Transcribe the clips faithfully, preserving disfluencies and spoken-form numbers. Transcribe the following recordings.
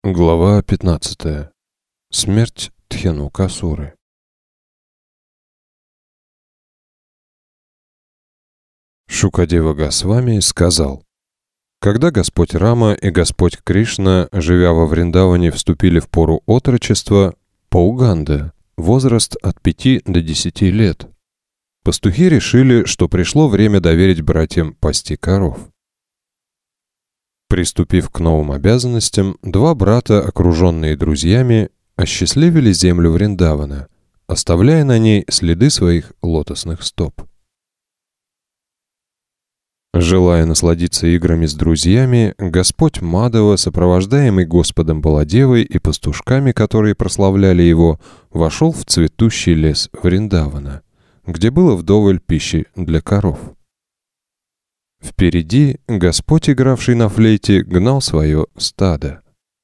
Глава пятнадцатая. Смерть Дхенукасуры. Шукадева Госвами сказал: когда Господь Рама и Господь Кришна, живя во Вриндаване, вступили в пору отрочества, Пауганда, возраст от пяти до десяти лет, пастухи решили, что пришло время доверить братьям пасти коров. Приступив к новым обязанностям, два брата, окруженные друзьями, осчастливили землю Вриндавана, оставляя на ней следы своих лотосных стоп. Желая насладиться играми с друзьями, Господь Мадава, сопровождаемый Господом Баладевой и пастушками, которые прославляли его, вошел в цветущий лес Вриндавана, где было вдоволь пищи для коров. Впереди Господь, игравший на флейте, гнал свое стадо.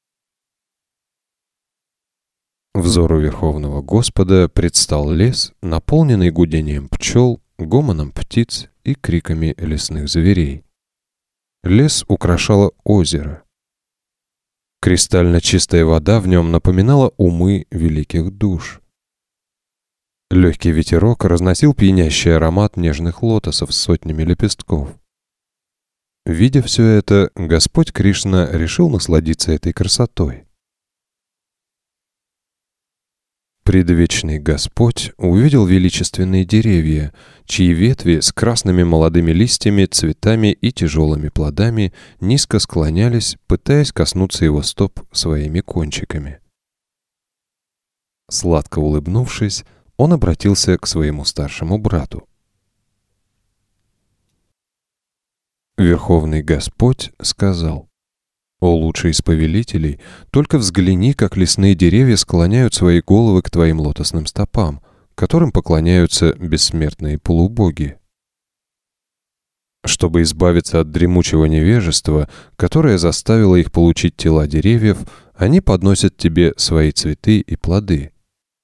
Взору Верховного Господа предстал лес, наполненный гудением пчел, гомоном птиц и криками лесных зверей. Лес украшало озеро. Кристально чистая вода в нем напоминала умы великих душ. Легкий ветерок разносил пьянящий аромат нежных лотосов с сотнями лепестков. Видя все это, Господь Кришна решил насладиться этой красотой. Предвечный Господь увидел величественные деревья, чьи ветви с красными молодыми листьями, цветами и тяжелыми плодами низко склонялись, пытаясь коснуться его стоп своими кончиками. Сладко улыбнувшись, он обратился к своему старшему брату. Верховный Господь сказал: «О лучший из повелителей, только взгляни, как лесные деревья склоняют свои головы к твоим лотосным стопам, которым поклоняются бессмертные полубоги. Чтобы избавиться от дремучего невежества, которое заставило их получить тела деревьев, они подносят тебе свои цветы и плоды.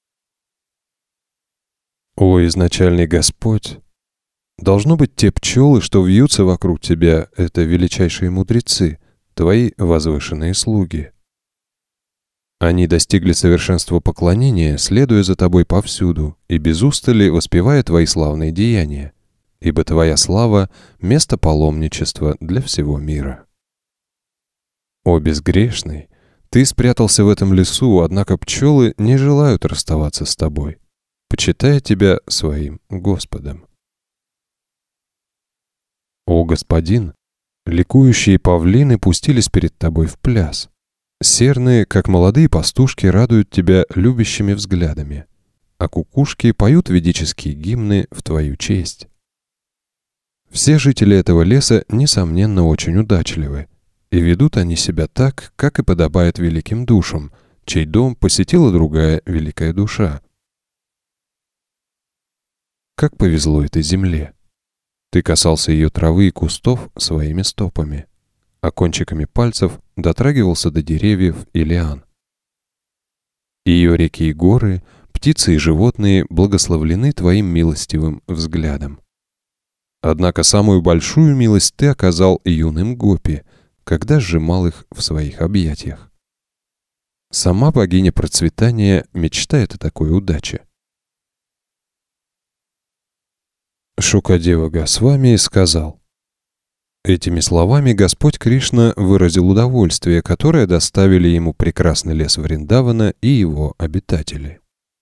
О изначальный Господь! Должно быть, те пчелы, что вьются вокруг тебя, — это величайшие мудрецы, твои возвышенные слуги. Они достигли совершенства поклонения, следуя за тобой повсюду и без устали воспевая твои славные деяния, ибо твоя слава — место паломничества для всего мира. О безгрешный! Ты спрятался в этом лесу, однако пчелы не желают расставаться с тобой, почитая тебя своим Господом. О господин! Ликующие павлины пустились перед тобой в пляс. Серные, как молодые пастушки, радуют тебя любящими взглядами, а кукушки поют ведические гимны в твою честь. Все жители этого леса, несомненно, очень удачливы, и ведут они себя так, как и подобает великим душам, чей дом посетила другая великая душа. Как повезло этой земле! Ты касался ее травы и кустов своими стопами, а кончиками пальцев дотрагивался до деревьев и лиан. Ее реки и горы, птицы и животные благословлены твоим милостивым взглядом. Однако самую большую милость ты оказал юным гопи, когда сжимал их в своих объятиях. Сама богиня процветания мечтает о такой удаче. Шукадева Госвами сказал: этими словами Господь Кришна выразил удовольствие, которое доставили ему прекрасный лес Вриндавана и его обитатели.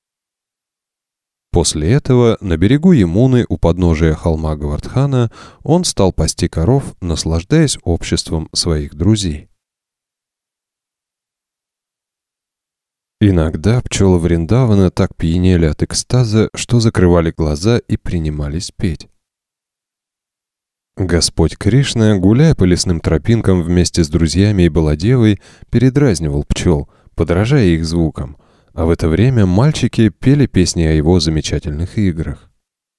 После этого на берегу Ямуны у подножия холма Гавардхана он стал пасти коров, наслаждаясь обществом своих друзей. Иногда пчелы Вриндавана так пьянели от экстаза, что закрывали глаза и принимались петь. Господь Кришна, гуляя по лесным тропинкам вместе с друзьями и Баладевой, передразнивал пчел, подражая их звукам, а в это время мальчики пели песни о его замечательных играх.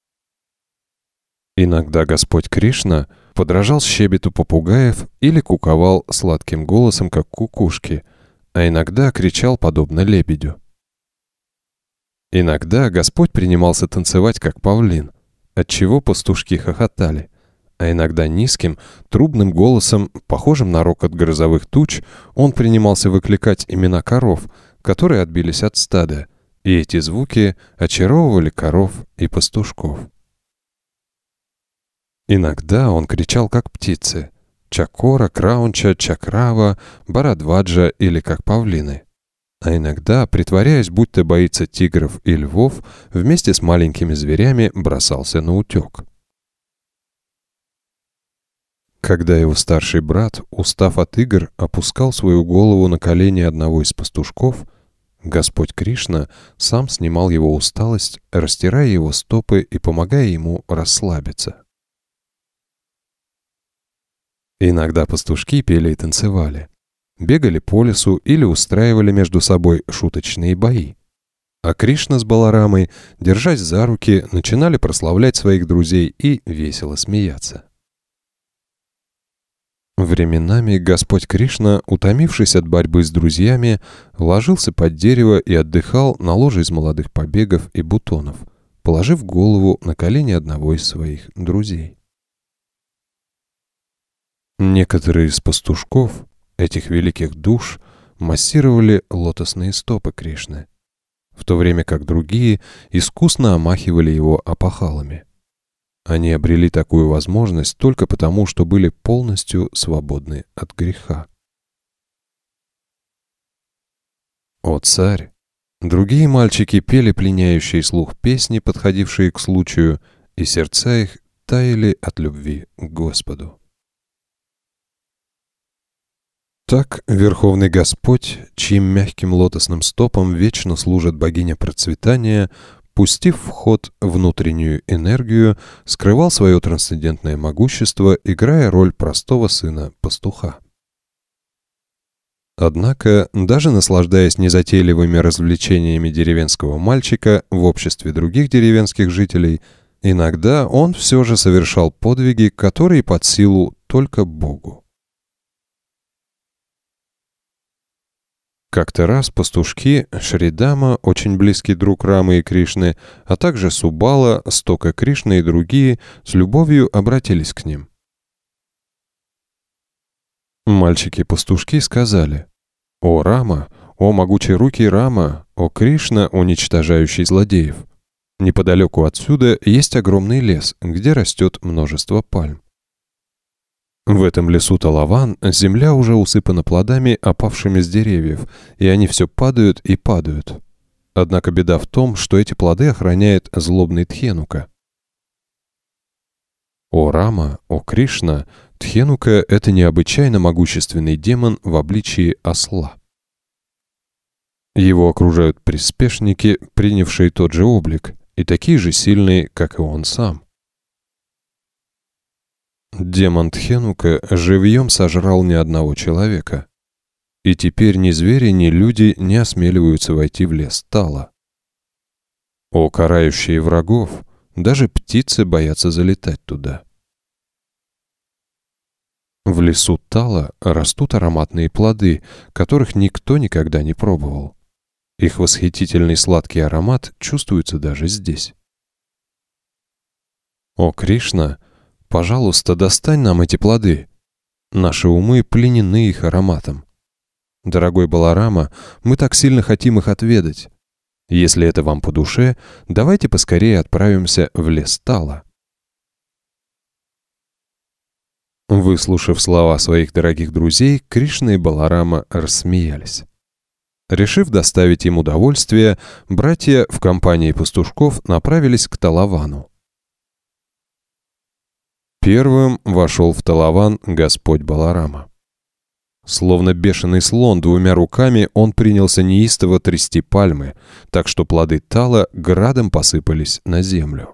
Иногда Господь Кришна подражал щебету попугаев или куковал сладким голосом, как кукушки, а иногда кричал подобно лебедю. Иногда Господь принимался танцевать, как павлин, отчего пастушки хохотали, А иногда низким, трубным голосом, похожим на рокот грозовых туч, он принимался выкликать имена коров, которые отбились от стада, и эти звуки очаровывали коров и пастушков. Иногда он кричал, как птицы: чакора, краунча, чакрава, барадваджа или как павлины. А иногда, притворяясь, будто боится тигров и львов, вместе с маленькими зверями бросался на утек. Когда его старший брат, устав от игр, опускал свою голову на колени одного из пастушков, Господь Кришна сам снимал его усталость, растирая его стопы и помогая ему расслабиться. Иногда пастушки пели и танцевали, бегали по лесу или устраивали между собой шуточные бои. А Кришна с Баларамой, держась за руки, начинали прославлять своих друзей и весело смеяться. Временами Господь Кришна, утомившись от борьбы с друзьями, ложился под дерево и отдыхал на ложе из молодых побегов и бутонов, положив голову на колени одного из своих друзей. Некоторые из пастушков, этих великих душ, массировали лотосные стопы Кришны, в то время как другие искусно омахивали его опахалами. Они обрели такую возможность только потому, что были полностью свободны от греха. О царь! Другие мальчики пели пленяющие слух песни, подходившие к случаю, и сердца их таяли от любви к Господу. Так Верховный Господь, чьим мягким лотосным стопам вечно служит богиня процветания, пустив в ход внутреннюю энергию, скрывал свое трансцендентное могущество, играя роль простого сына пастуха. Однако, даже наслаждаясь незатейливыми развлечениями деревенского мальчика в обществе других деревенских жителей, иногда он все же совершал подвиги, которые под силу только Богу. Как-то раз пастушки Шридама, очень близкий друг Рамы и Кришны, а также Субала, Стока Кришны и другие, с любовью обратились к ним. Мальчики-пастушки сказали: «О Рама, о могучие руки Рама, о Кришна, уничтожающий злодеев! Неподалеку отсюда есть огромный лес, где растет множество пальм. В этом лесу Талаван земля уже усыпана плодами, опавшими с деревьев, и они все падают и падают. Однако беда в том, что эти плоды охраняет злобный Тхенука. О Рама, о Кришна, Тхенука — это необычайно могущественный демон в обличии осла. Его окружают приспешники, принявшие тот же облик, и такие же сильные, как и он сам. Демон Тхенука живьем сожрал ни одного человека. И теперь ни звери, ни люди не осмеливаются войти в лес Тала. О карающие врагов, даже птицы боятся залетать туда. В лесу Тала растут ароматные плоды, которых никто никогда не пробовал. Их восхитительный сладкий аромат чувствуется даже здесь. О Кришна, пожалуйста, достань нам эти плоды. Наши умы пленены их ароматом. Дорогой Баларама, мы так сильно хотим их отведать. Если это вам по душе, давайте поскорее отправимся в лес Тала». Выслушав слова своих дорогих друзей, Кришна и Баларама рассмеялись. Решив доставить им удовольствие, братья в компании пастушков направились к Талавану. Первым вошел в Талаван Господь Баларама. Словно бешеный слон двумя руками он принялся неистово трясти пальмы, так что плоды Тала градом посыпались на землю.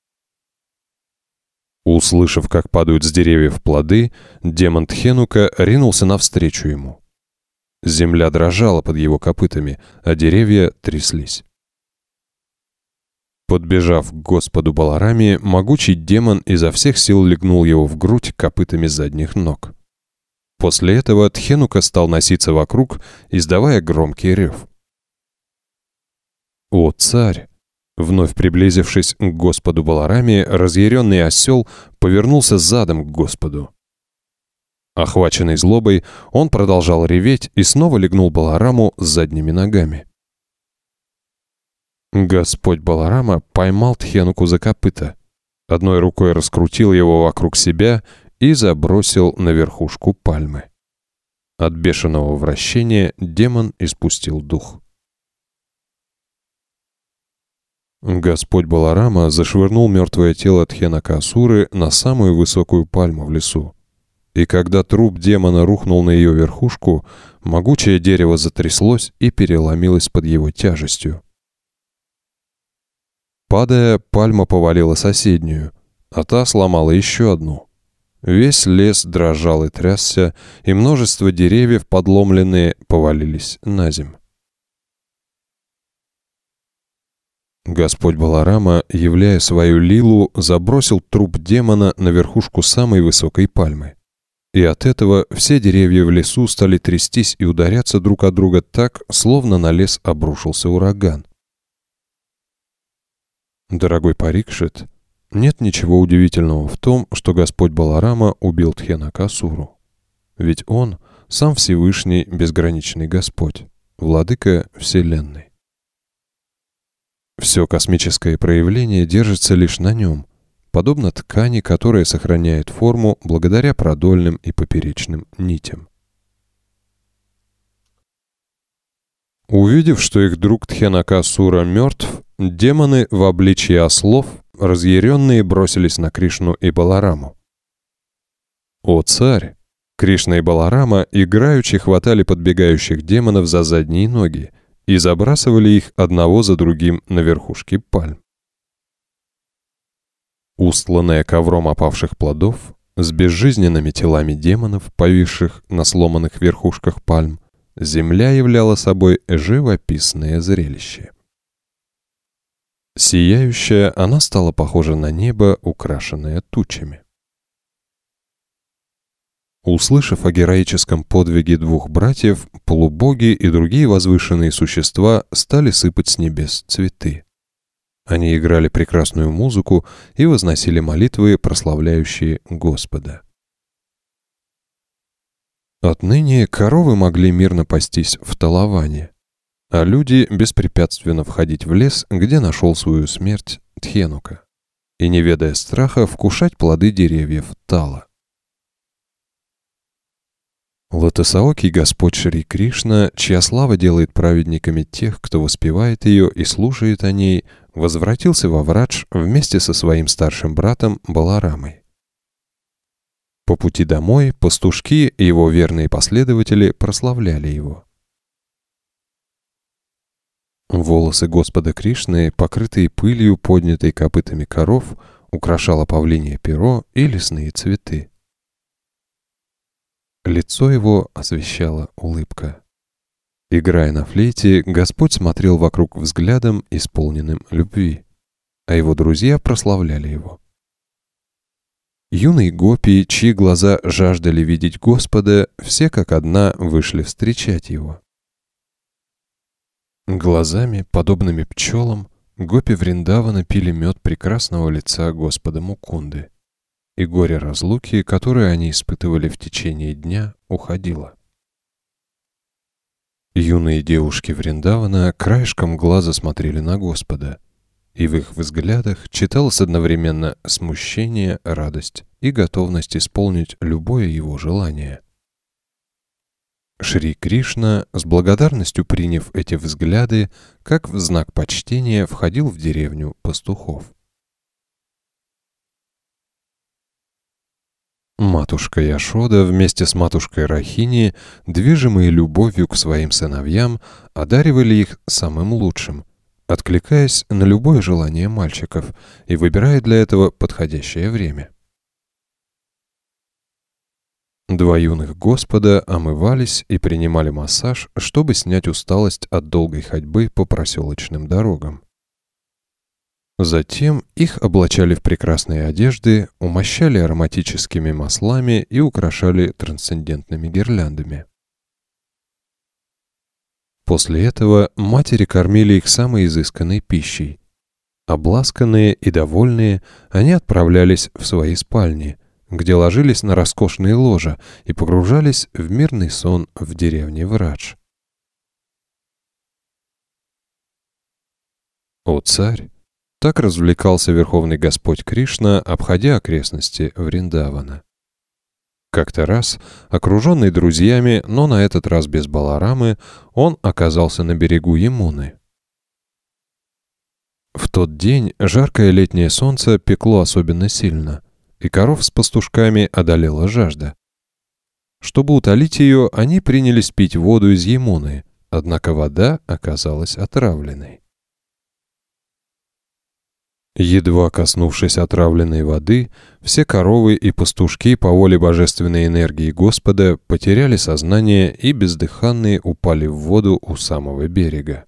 Услышав, как падают с деревьев плоды, демон Тхенука ринулся навстречу ему. Земля дрожала под его копытами, а деревья тряслись. Подбежав к Господу Балараме, могучий демон изо всех сил легнул его в грудь копытами задних ног. После этого Тхенука стал носиться вокруг, издавая громкий рев. «О, царь! Вновь приблизившись к Господу Балараме, разъяренный осел повернулся задом к Господу. Охваченный злобой, он продолжал реветь и снова легнул Балараму с задними ногами. Господь Баларама поймал Тхенуку за копыта, одной рукой раскрутил его вокруг себя и забросил на верхушку пальмы. От бешеного вращения демон испустил дух. Господь Баларама зашвырнул мертвое тело Тхенакасуры на самую высокую пальму в лесу. И когда труп демона рухнул на ее верхушку, могучее дерево затряслось и переломилось под его тяжестью. Падая, пальма повалила соседнюю, а та сломала еще одну. Весь лес дрожал и трясся, и множество деревьев, подломленные, повалились на земь. Господь Баларама, являя свою лилу, забросил труп демона на верхушку самой высокой пальмы. И от этого все деревья в лесу стали трястись и ударяться друг от друга так, словно на лес обрушился ураган. Дорогой Парикшит, нет ничего удивительного в том, что Господь Баларама убил Тхенакасуру. Ведь Он — сам Всевышний безграничный Господь, Владыка Вселенной. Все космическое проявление держится лишь на нем, подобно ткани, которая сохраняет форму благодаря продольным и поперечным нитям. Увидев, что их друг Тхенакасура мертв, демоны в обличье ослов, разъяренные, бросились на Кришну и Балараму. «О царь!» Кришна и Баларама играючи хватали подбегающих демонов за задние ноги и забрасывали их одного за другим на верхушки пальм. Устланная ковром опавших плодов, с безжизненными телами демонов, повисших на сломанных верхушках пальм, земля являла собой живописное зрелище. Сияющая, она стала похожа на небо, украшенное тучами. Услышав о героическом подвиге двух братьев, полубоги и другие возвышенные существа стали сыпать с небес цветы. Они играли прекрасную музыку и возносили молитвы, прославляющие Господа. Отныне коровы могли мирно пастись в Талаване, а люди беспрепятственно входить в лес, где нашел свою смерть Тхенука, и, не ведая страха, вкушать плоды деревьев Тала. Лотосоокий Господь Шри Кришна, чья слава делает праведниками тех, кто воспевает ее и слушает о ней, возвратился во Врадж вместе со своим старшим братом Баларамой. По пути домой пастушки и его верные последователи прославляли его. Волосы Господа Кришны, покрытые пылью, поднятой копытами коров, украшало павлинье перо и лесные цветы. Лицо его освещала улыбка. Играя на флейте, Господь смотрел вокруг взглядом, исполненным любви, а его друзья прославляли его. Юные гопи, чьи глаза жаждали видеть Господа, все как одна вышли встречать его. Глазами, подобными пчелам, гопи Вриндавана пили мед прекрасного лица Господа Мукунды, и горе разлуки, которое они испытывали в течение дня, уходило. Юные девушки Вриндавана краешком глаза смотрели на Господа, и в их взглядах читалось одновременно смущение, радость и готовность исполнить любое его желание. Шри Кришна, с благодарностью приняв эти взгляды, как в знак почтения, входил в деревню пастухов. Матушка Яшода вместе с матушкой Рахини, движимые любовью к своим сыновьям, одаривали их самым лучшим, откликаясь на любое желание мальчиков и выбирая для этого подходящее время. Два юных господа омывались и принимали массаж, чтобы снять усталость от долгой ходьбы по проселочным дорогам. Затем их облачали в прекрасные одежды, умощали ароматическими маслами и украшали трансцендентными гирляндами. После этого матери кормили их самой изысканной пищей, Обласканные и довольные, они отправлялись в свои спальни, где ложились на роскошные ложа и погружались в мирный сон в деревне Врадж. О царь! Так развлекался Верховный Господь Кришна, обходя окрестности Вриндавана. Как-то раз, окруженный друзьями, но на этот раз без Баларамы, он оказался на берегу Ямуны. В тот день жаркое летнее солнце пекло особенно сильно, и коров с пастушками одолела жажда. Чтобы утолить ее, они принялись пить воду из Ямуны, однако вода оказалась отравленной. Едва коснувшись отравленной воды, все коровы и пастушки по воле божественной энергии Господа потеряли сознание и бездыханные упали в воду у самого берега.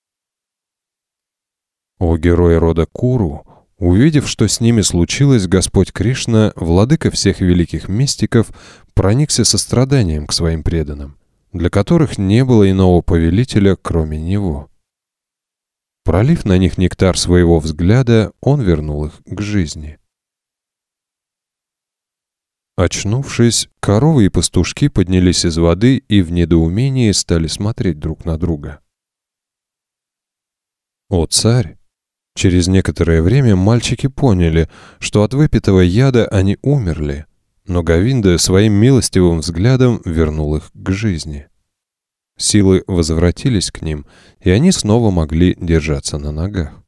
О герои рода Куру! Увидев, что с ними случилось, Господь Кришна, владыка всех великих мистиков, проникся состраданием к своим преданным, для которых не было иного повелителя, кроме него. Пролив на них нектар своего взгляда, он вернул их к жизни. Очнувшись, коровы и пастушки поднялись из воды и в недоумении стали смотреть друг на друга. «О, царь!» Через некоторое время мальчики поняли, что от выпитого яда они умерли, но Говинда своим милостивым взглядом вернул их к жизни. Силы возвратились к ним, и они снова могли держаться на ногах.